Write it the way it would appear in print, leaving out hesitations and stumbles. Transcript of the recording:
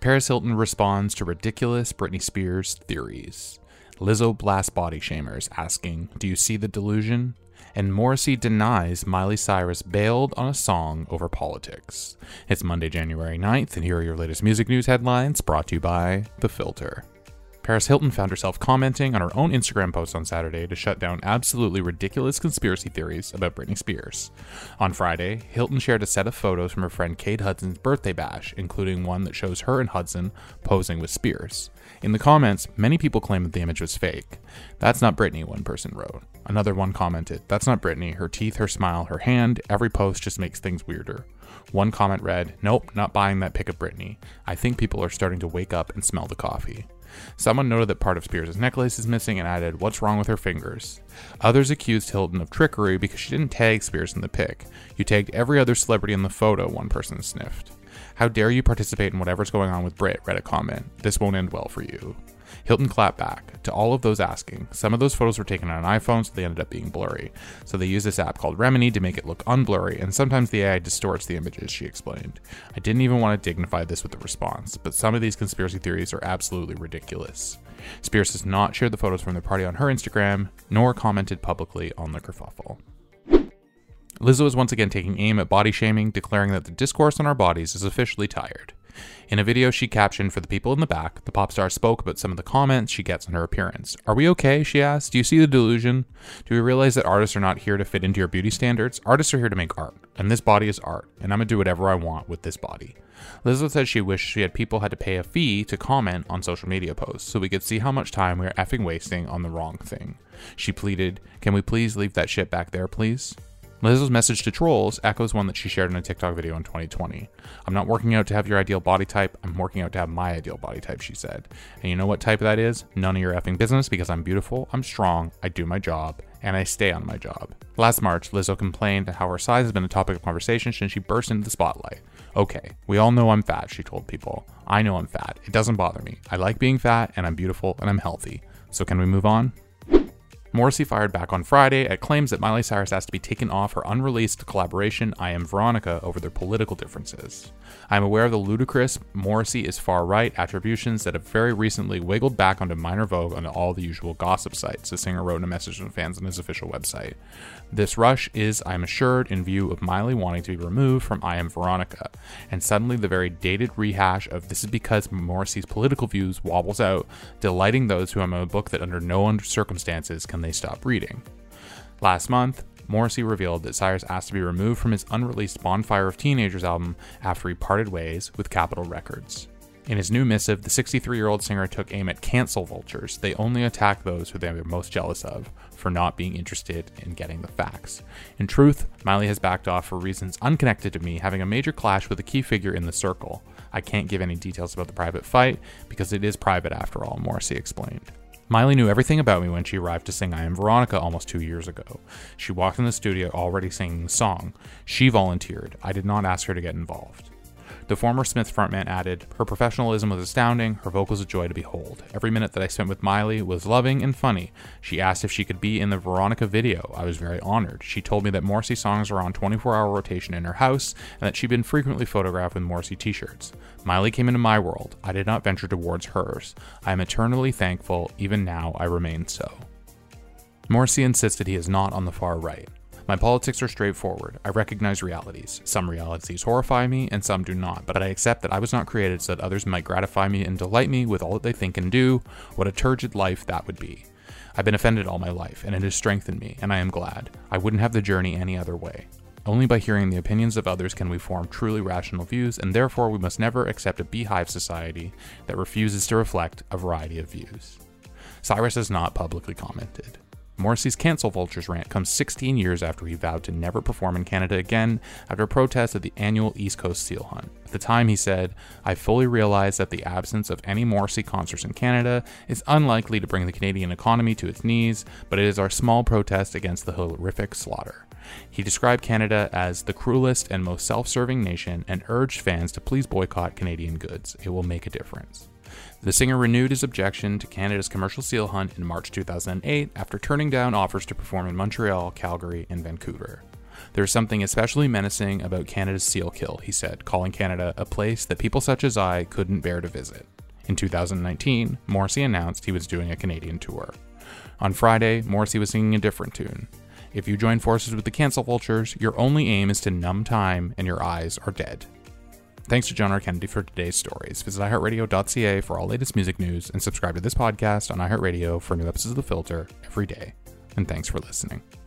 Paris Hilton responds to ridiculous Britney Spears theories. Lizzo blasts body shamers, asking, "Do you see the delusion?" And Morrissey denies Miley Cyrus bailed on a song over politics. It's Monday, January 9th, and here are your latest music news headlines, brought to you by The Filter. Paris Hilton found herself commenting on her own Instagram post on Saturday to shut down absolutely ridiculous conspiracy theories about Britney Spears. On Friday, Hilton shared a set of photos from her friend Kate Hudson's birthday bash, including one that shows her and Hudson posing with Spears. In the comments, many people claim that the image was fake. "That's not Britney," one person wrote. Another one commented, "That's not Britney. Her teeth, her smile, her hand, every post just makes things weirder." One comment read, "Nope, not buying that pic of Britney. I think people are starting to wake up and smell the coffee." Someone noted that part of Spears' necklace is missing and added, "What's wrong with her fingers?" Others accused Hilton of trickery because she didn't tag Spears in the pic. "You tagged every other celebrity in the photo," one person sniffed. "How dare you participate in whatever's going on with Brit," read a comment. "This won't end well for you." Hilton clapped back. To all of those asking, some of those photos were taken on an iPhone, so they ended up being blurry. So they used this app called Remini to make it look unblurry, and sometimes the AI distorts the images, she explained. "I didn't even want to dignify this with a response, but some of these conspiracy theories are absolutely ridiculous." Spears has not shared the photos from their party on her Instagram, nor commented publicly on the kerfuffle. Lizzo is once again taking aim at body shaming, declaring that the discourse on our bodies is officially tired. In a video she captioned for the people in the back, the pop star spoke about some of the comments she gets on her appearance. "Are we okay?" she asked. "Do you see the delusion? Do we realize that artists are not here to fit into your beauty standards? Artists are here to make art, and this body is art, and I'm gonna do whatever I want with this body." Lizzo said she wished she had people had to pay a fee to comment on social media posts, so we could see how much time we are effing wasting on the wrong thing. She pleaded, "Can we please leave that shit back there, please?" Lizzo's message to trolls echoes one that she shared in a TikTok video in 2020. "I'm not working out to have your ideal body type, I'm working out to have my ideal body type," she said. "And you know what type that is? None of your effing business, because I'm beautiful, I'm strong, I do my job, and I stay on my job." Last March, Lizzo complained how her size has been a topic of conversation since she burst into the spotlight. "Okay, we all know I'm fat," she told people. "I know I'm fat. It doesn't bother me. I like being fat, and I'm beautiful, and I'm healthy. So can we move on?" Morrissey fired back on Friday at claims that Miley Cyrus has to be taken off her unreleased collaboration I Am Veronica over their political differences. "I am aware of the ludicrous Morrissey is far-right attributions that have very recently wiggled back onto minor vogue on all the usual gossip sites," the singer wrote in a message to fans on his official website. "This rush is, I'm assured, in view of Miley wanting to be removed from I Am Veronica, and suddenly the very dated rehash of this is because Morrissey's political views wobbles out, delighting those who have a book that under no circumstances can they stop reading." Last month, Morrissey revealed that Cyrus asked to be removed from his unreleased Bonfire of Teenagers album after he parted ways with Capitol Records. In his new missive, the 63-year-old singer took aim at cancel vultures. They only attack those who they are most jealous of for not being interested in getting the facts. In truth, Miley has backed off for reasons unconnected to me, having a major clash with a key figure in the circle. "I can't give any details about the private fight because it is private after all," Morrissey explained. "Miley knew everything about me when she arrived to sing I Am Veronica almost 2 years ago. She walked in the studio already singing the song. She volunteered. I did not ask her to get involved." The former Smiths frontman added, "Her professionalism was astounding, her vocals a joy to behold. Every minute that I spent with Miley was loving and funny. She asked if she could be in the Veronica video. I was very honored. She told me that Morrissey songs are on 24-hour rotation in her house and that she'd been frequently photographed with Morrissey t-shirts. Miley came into my world. I did not venture towards hers. I am eternally thankful. Even now, I remain so." Morrissey insisted he is not on the far right. "My politics are straightforward. I recognize realities. Some realities horrify me, and some do not, but I accept that I was not created so that others might gratify me and delight me with all that they think and do. What a turgid life that would be. I've been offended all my life, and it has strengthened me, and I am glad. I wouldn't have the journey any other way. Only by hearing the opinions of others can we form truly rational views, and therefore we must never accept a beehive society that refuses to reflect a variety of views." Cyrus has not publicly commented. Morrissey's cancel vultures rant comes 16 years after he vowed to never perform in Canada again after a protest at the annual East Coast Seal Hunt. At the time, he said, "I fully realize that the absence of any Morrissey concerts in Canada is unlikely to bring the Canadian economy to its knees, but it is our small protest against the horrific slaughter." He described Canada as the cruelest and most self-serving nation and urged fans to please boycott Canadian goods. It will make a difference. The singer renewed his objection to Canada's commercial seal hunt in March 2008 after turning down offers to perform in Montreal, Calgary, and Vancouver. "There's something especially menacing about Canada's seal kill," he said, calling Canada a place that people such as I couldn't bear to visit. In 2019, Morrissey announced he was doing a Canadian tour. On Friday, Morrissey was singing a different tune. "If you join forces with the cancel vultures, your only aim is to numb time and your eyes are dead." Thanks to John R. Kennedy for today's stories. Visit iHeartRadio.ca for all latest music news and subscribe to this podcast on iHeartRadio for new episodes of The Filter every day. And thanks for listening.